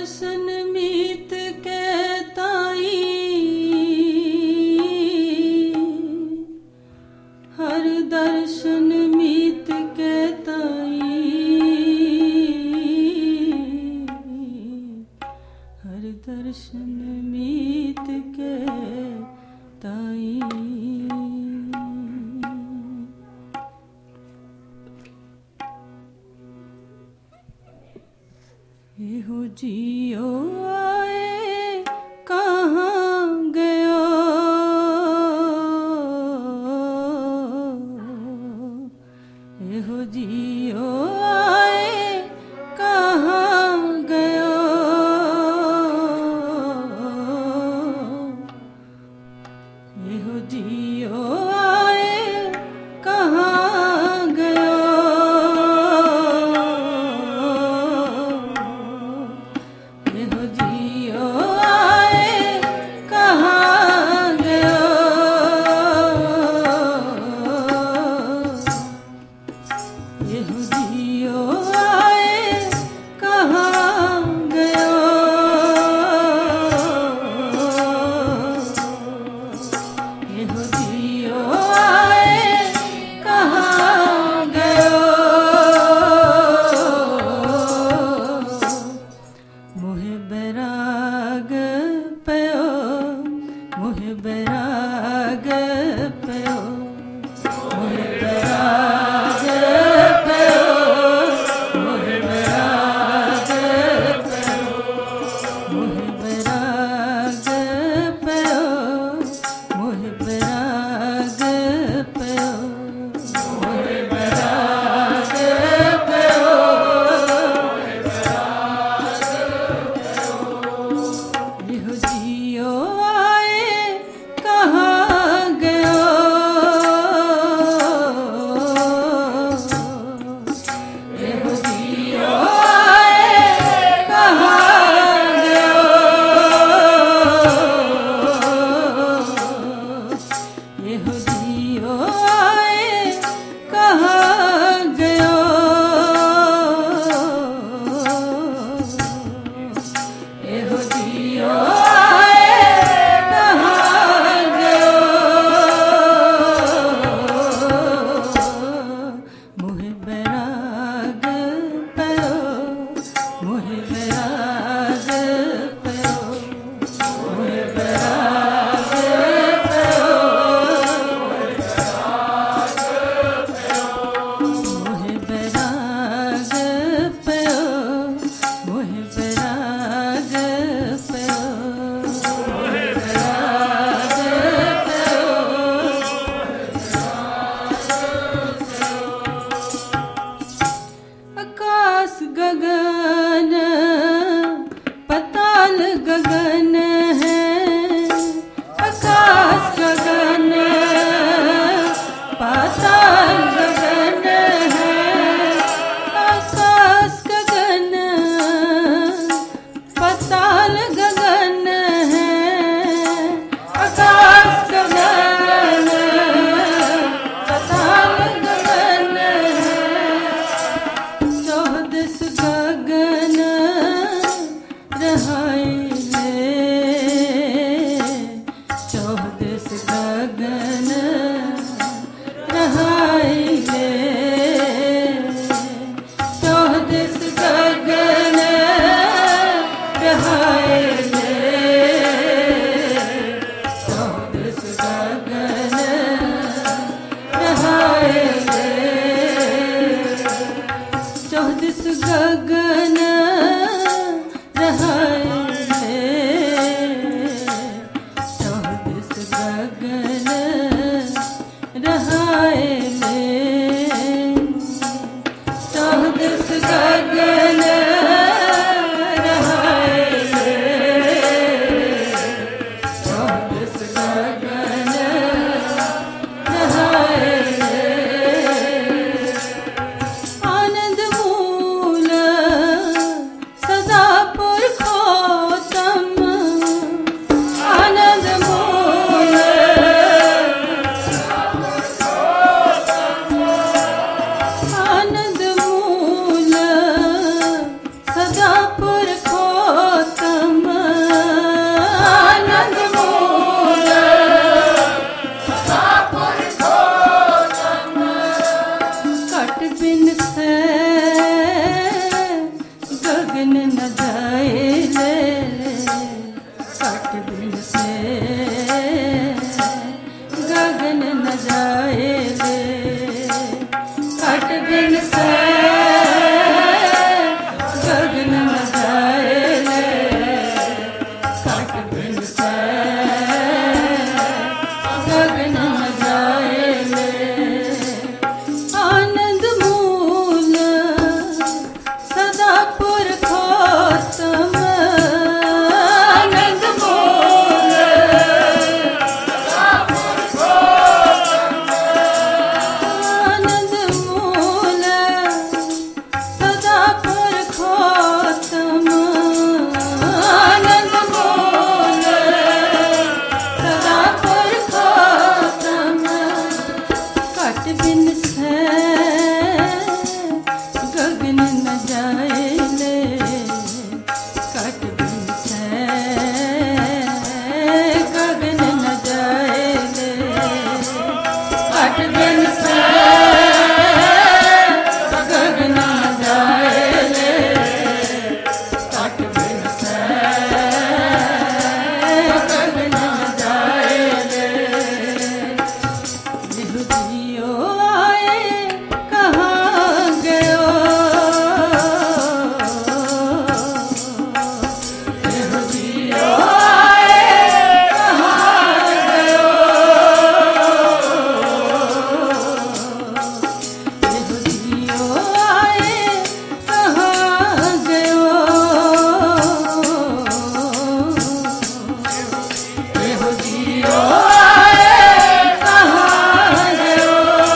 दर्शन मीत के ताई, हर दर्शन मीत के ताई, हर दर्शन मीत के ताई। एहो जियो आए कहाँ गयो, एहो जियो आए कहाँ गयो, एहो जियो आए कहाँ गयो, एहो जियो आए कहाँ गयो, एहो जियो आए कहाँ गयो, एहो जियो आए कहाँ गयो। मोहे बैराग पयो, मोहे बैराग पयो, मोहे बैराग पयो, मोहे बैराग पयो, मोहे बैराग पयो, मोहे बैराग पयो, मोहे बैराग पयो। एहो जियो आए कहाँ गयो, एहो जियो आए कहाँ गयो, एहो जियो आए कहाँ गयो, एहो जियो आए कहाँ गयो। मोहे बैराग पयो, मोहे बैराग पयो, मोहे बैराग पयो, मोहे बैराग पयो, मोहे बैराग पयो, मोहे बैराग पयो। आकाश गगन पताल गगन है, आकाश गगन पाताल गगन है, आकाश गगन पताल गगन है, आकाश गगन पताल गगन है। चौदस गगन रहाइले, चौदस गगन रहाइले, चौदस गगन रहाइले, चौदस गगन रहाइले, चौदस गगन रहाइले, चौदस गगन रहाइले, चौदस गगन रहाइले, चौदस गगन रहाइले। आनंद मूल सदा पुरखोत्तम, आनंद मूल आनंद मूल बिन से गगन न जाए ले, काट बिन से गगन न जाए ले, काट बिन से गगन न जाए ले, काट बिन से गगन न जाए ले। आनंद मूल सदा पुरखोत्तम, आनंद मूल आनंद मूल सदा पुरखोत्तम, आनंद मूल सदा पुरखोत्तम, काट बिन से गगन न जाए ले, काट बिन से गगन न जाए ले, काट बिन से गगन न जाए ले, काट बिन से गगन न जाए ले। जियो आए कहाँ गयो, जियो आए कहाँ गयो, जियो आए कहाँ गयो, जियो आए कहाँ गयो,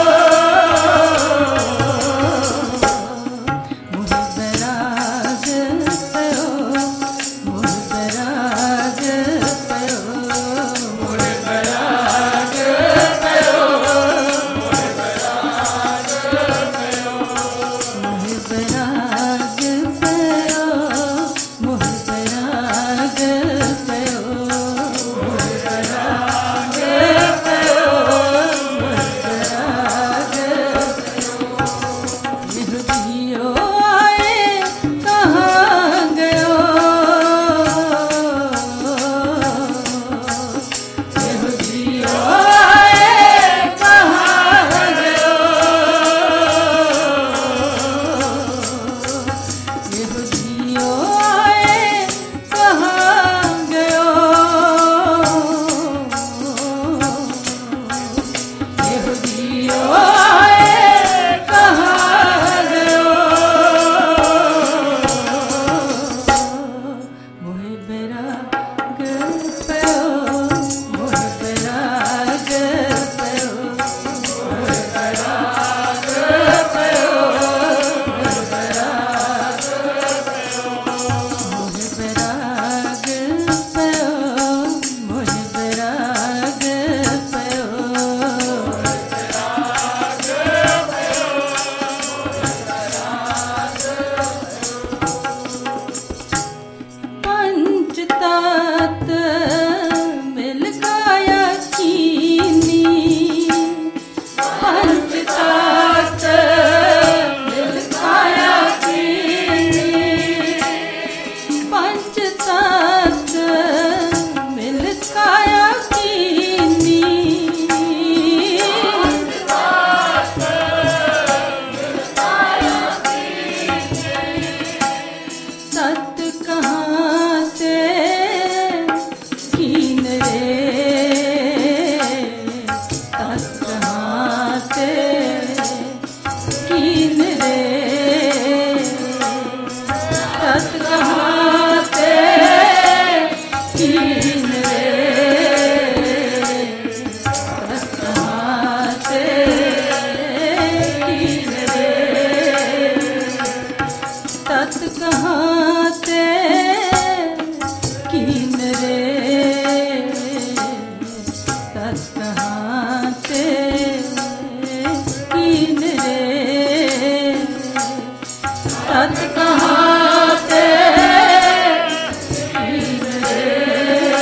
मोह बैराग पयो, मोह बैराग पयो, मोह बैराग पयो, मोह बैराग पयो, मोह बैराग पयो, मोह बैराग पयो, मोह बैराग जियो आए कहाँ गयो, जियो आए कहाँ गयो, जियो आए कहाँ गयो, जियो आए कहाँ गयो, मोह बैराग पयो, मोह बैराग पयो, मोह बैराग पयो, मोह बैराग मोह बैराग पयो, मोह बैराग पयो, पंचतात मिल काया कीनी, पंचतात मिल काया कीनी, पंचतात मिल काया कीनी, सत कहाँ से कीन रे, सत कहाँ से कीन रे, सत कहाँ से कीन रे, सत कहाँ से कीन रे, तत कहाँ से कीन रे, तत कहाँ से कीन रे, तत कहाँ से कीन रे।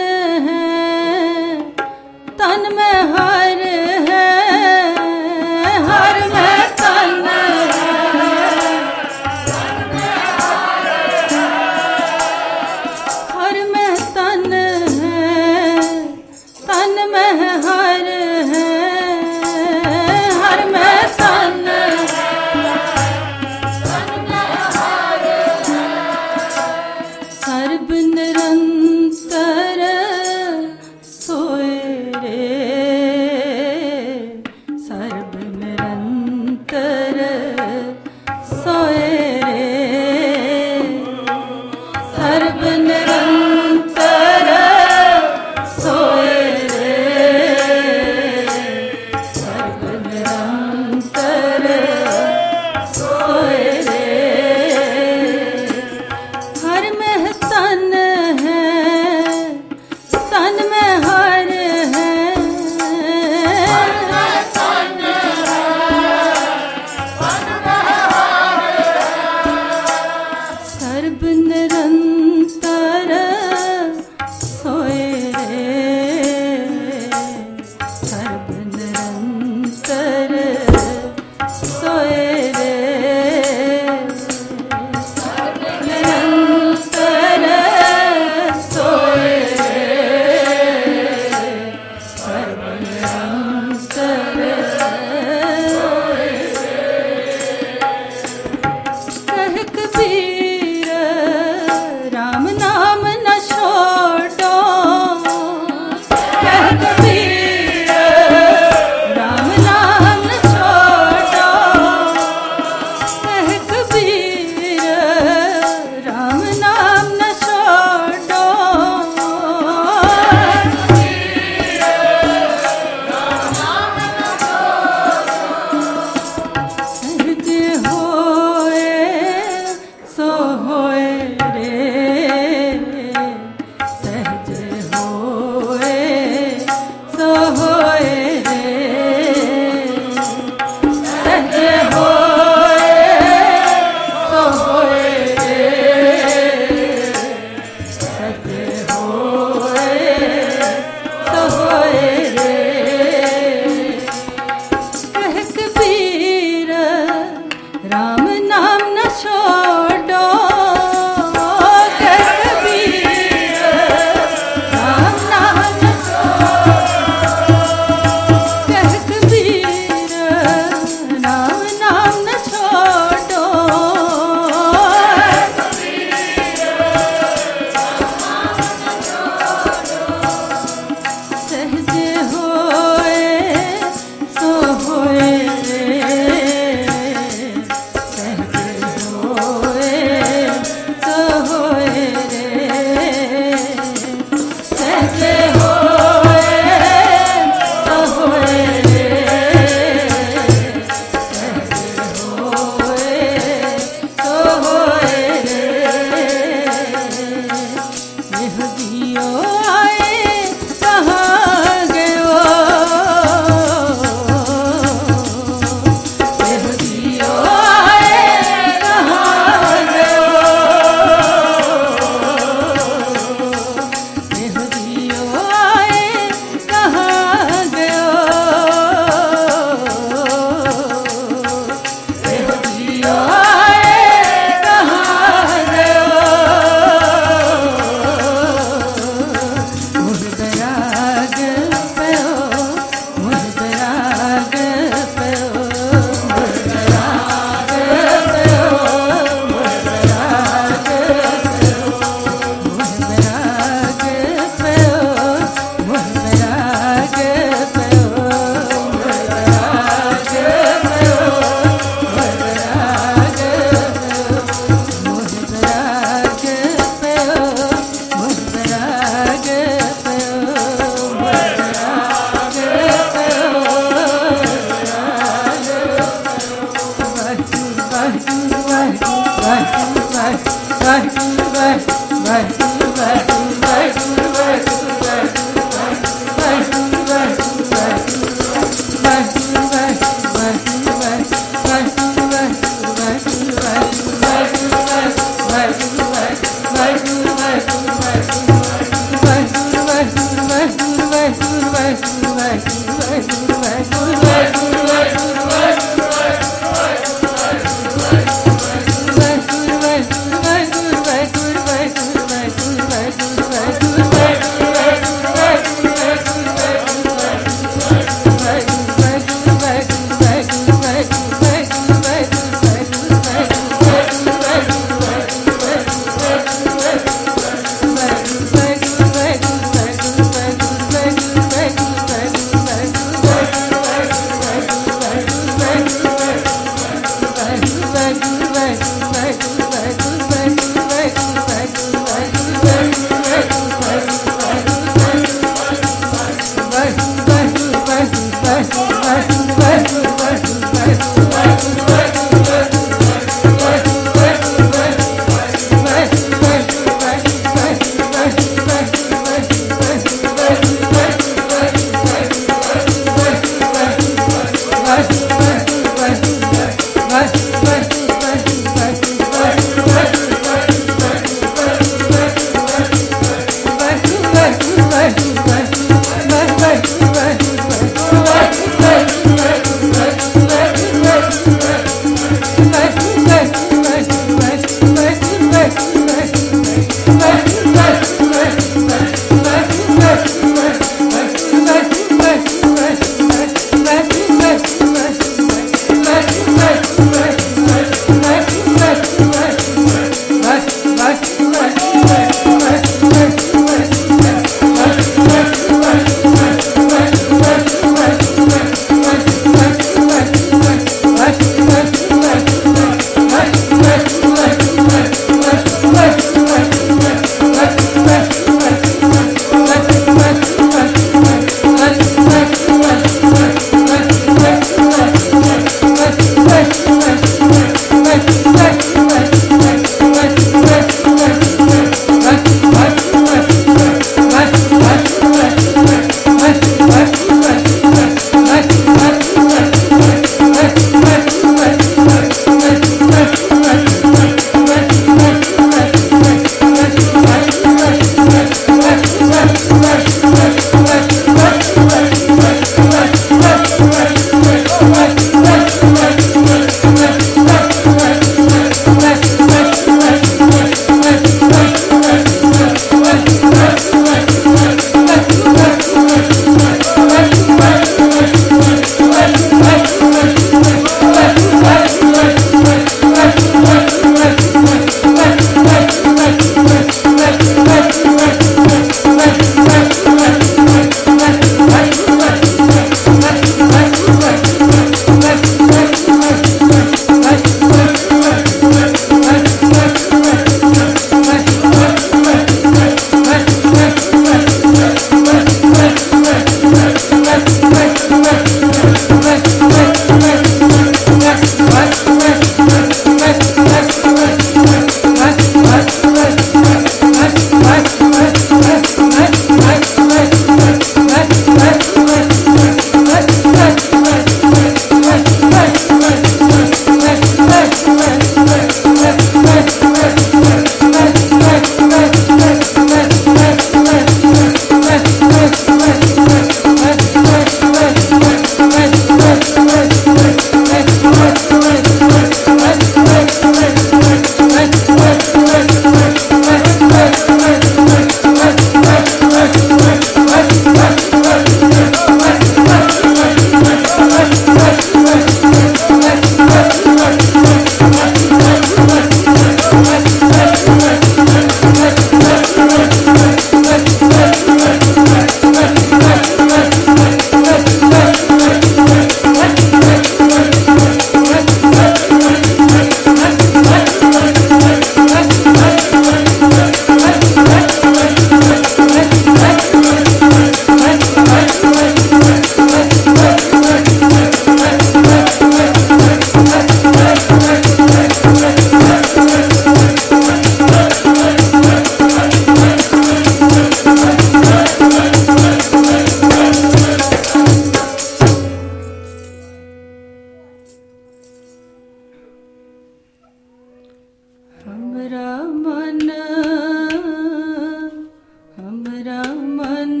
मन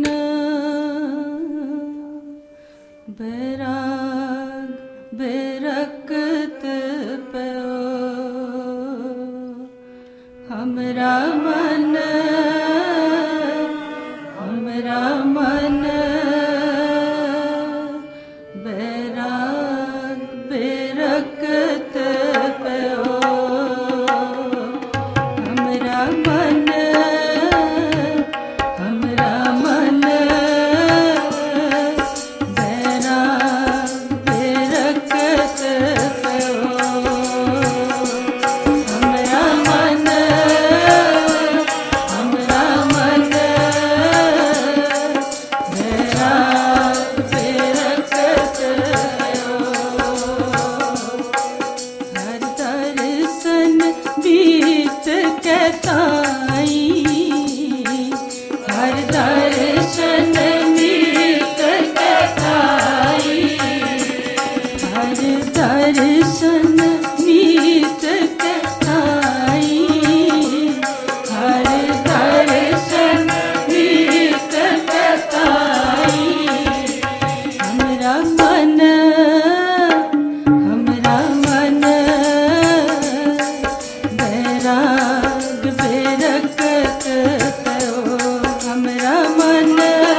बैराग बेरकत पयो हमरा मन बैराग बेरकत पयो हमरा मन बैराग बेरकत पयो हमरा मन बैराग बेरकत पयो हर दर्शन बीत के ताई हर दर्शन बीत के ताई हर दर्शन बीत के ताई हर दर्शन बीत के ताई हमरा मन बैराग बेरकत पयो हमरा मन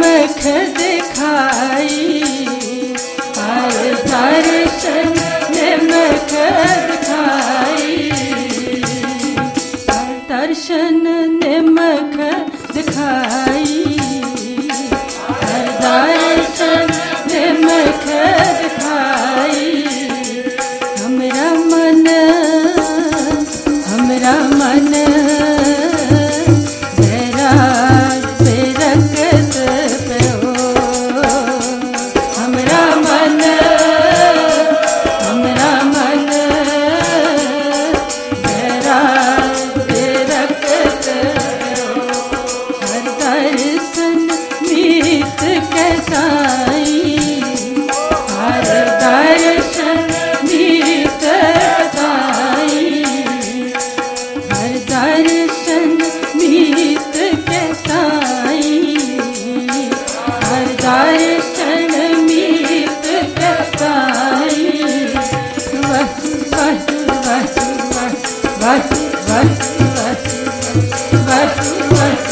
नमक दिखाई, हर दर्शन नमक दिखाई, हर दर्शन नमक दिखाई, हर दर्शन नमक दिखाई। हमरा मन बैराग बेरकत पे हो, हमरा मन बैराग बेरकत पे हो। हर दर्शन मीत के साई, हर दर्शन मीत साई, हर दर्शन मीत के साई, हर दर्शन मीत के साई। बस बस बस बस बस बस बस बस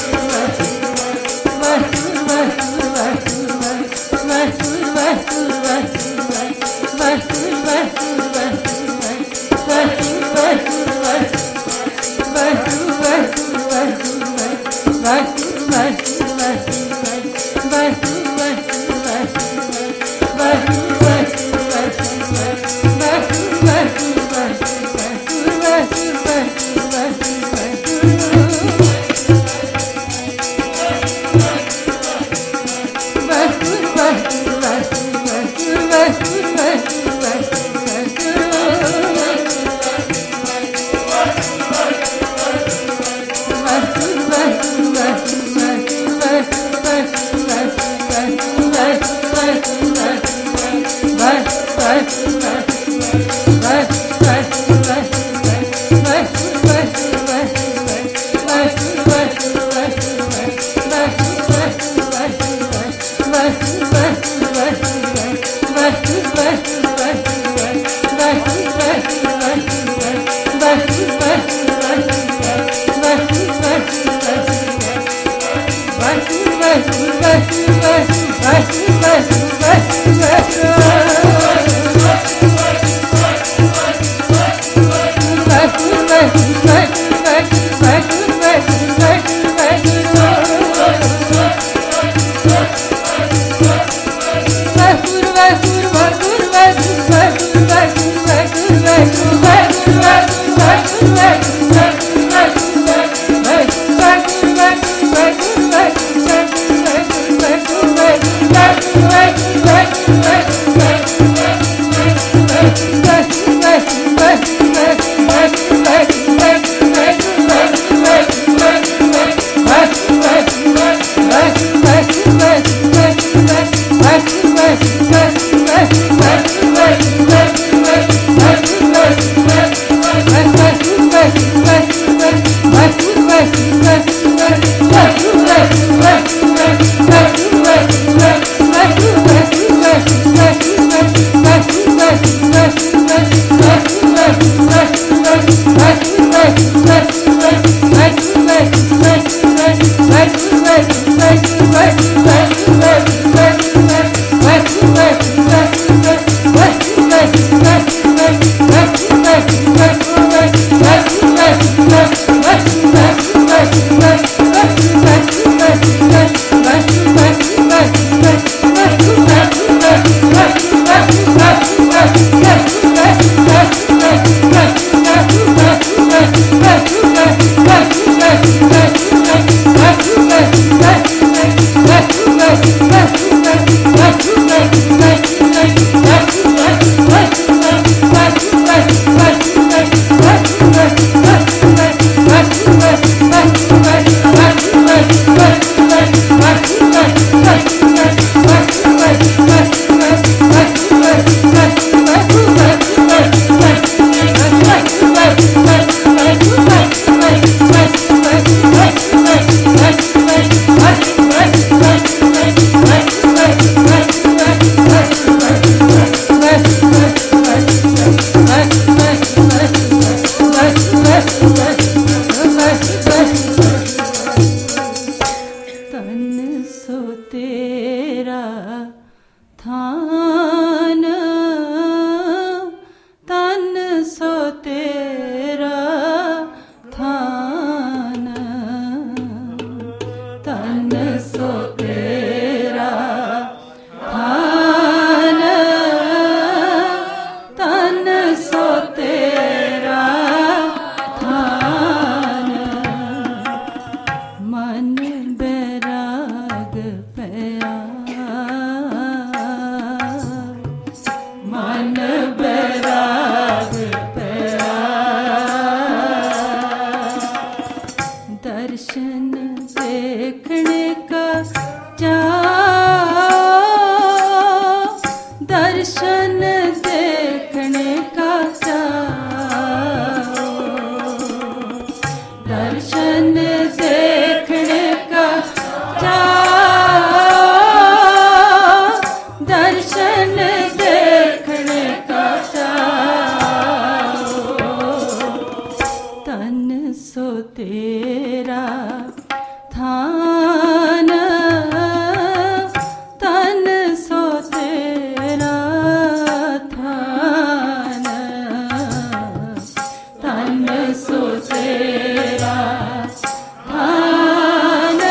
Bye. सो तेरा थान, तन सो तेरा थान, तन सो तेरा थान, तन सो तेरा थान। मन बैराग पया, मन बैराग पया, दर्शन देखने का चाओ, दर्शन देखने का चाओ, दर्शन देखने का चाओ, दर्शन देखने का चाओ। तन सो तेरा थान, तन सो तेरा थान, तन सो तेरा थान,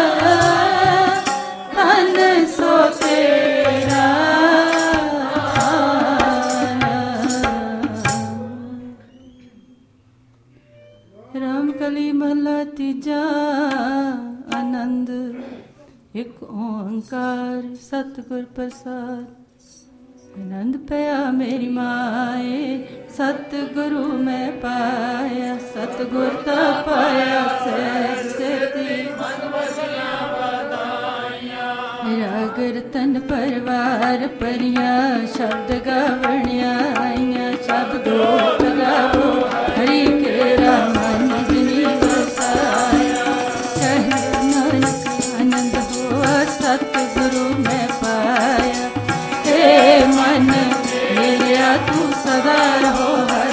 तन सो तेरा थान। रामकली महला तीजा। आनंद एक ओंकार सतगुर प्रसाद। आनंद पया मेरी माए, सतगुरु मैं पाया, सतगुर ता पाया सेती। रागर तन परवार परिया, शब्द गावणिया आईया, शब्दो गावो हरि केरा मन जिनी बसाया। कहे नानक आनंद हुआ सतगुरु मैं पाया। हे मन मेरा तू सदा रहो हर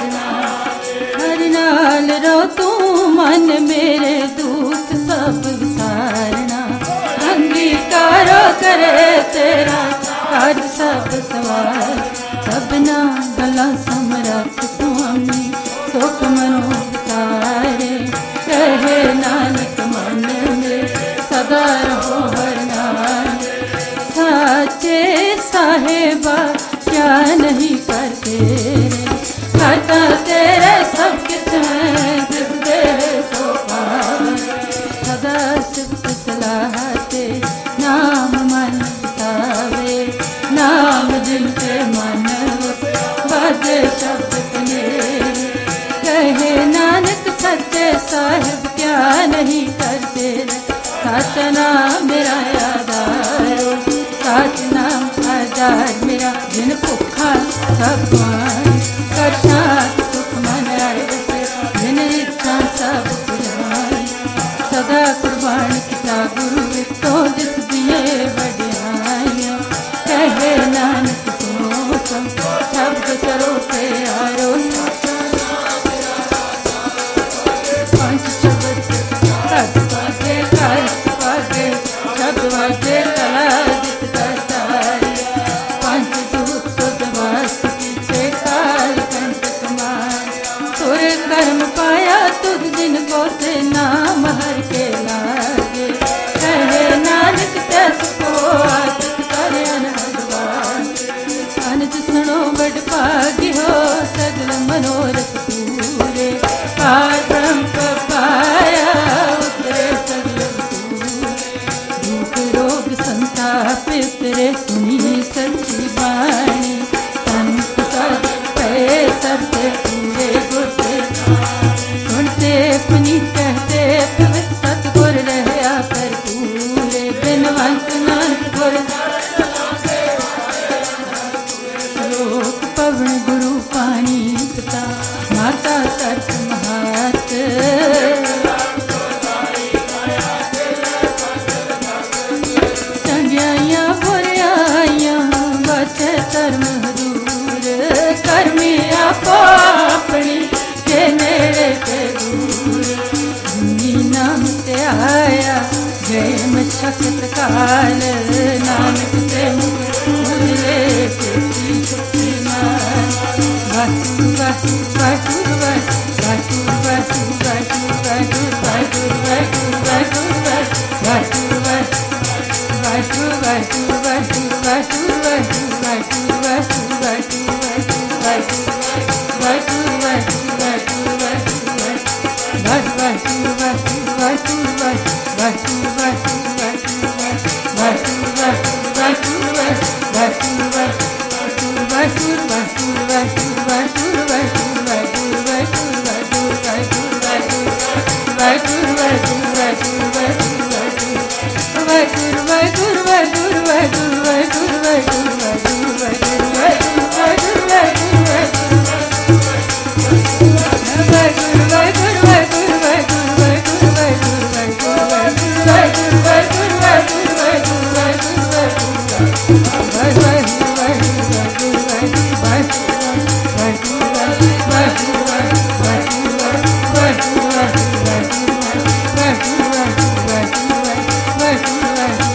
नाल रो तू, मन मेरे दूत सब विसारना। अंगीकारो करे तेरा काज सब सवार, सबना गला समरथ स्वामी सुख मनो विसारे। कहे नानक मन में सदा रहो हर नाल। साचे साहेबा क्या नहीं करते रे, करता तेरे सब किछ है, दिखते सो पार। सदा सिफत सलाह ते नाम मन बितावे, नाम जिनके मन बाजे शब्द कनेरे। कहे नानक सच्चे साहिब क्या नहीं करते रे, सच नाम मेरा आधार, सच नाम आधार मेरा। जिन भुखा सब पान, कर शांत सुख मन आए, जिन इच्छा सब पुरान। सदा कुर्बान किता गुरु तो जिस दिए बढ़ाइया। कहे नानक सुनो सब शब्द करो प्यारो। पंच शब्द सत पागे कर पागे, शब्द वागे कला जित करतारी। पंच दूत सुध वास पीछे काल कंठ कमार। तुर कर्म पाया तुझ दिन को से नाम हर के लागे। कहे नानक तस को आदत कर अनहदवान। अनज सुनो बड़ भागी हो सगल मनोरथ पूरे। पार ब्रह्म पाया उतरे सगल पूरे। दुख रोग संताप तेरे सुनी सच्ची बाणी। संत सत पे सबसे पूरे गुरते सुनते पुनी कहते पवित्र सतगुर रहया कर पूरे। बिनवंत नानक गुर लोक पवन गुरु पानी पिता, माता तर्क महात। चंगियाइया बुरिया गोपाल नानक से मुझे तेरी शक्ति मान वासु वासु वासु वासु वासु वासु वासु वासु वासु वासु वासु वासु वासु वासु वासु वासु वासु वासु Bye.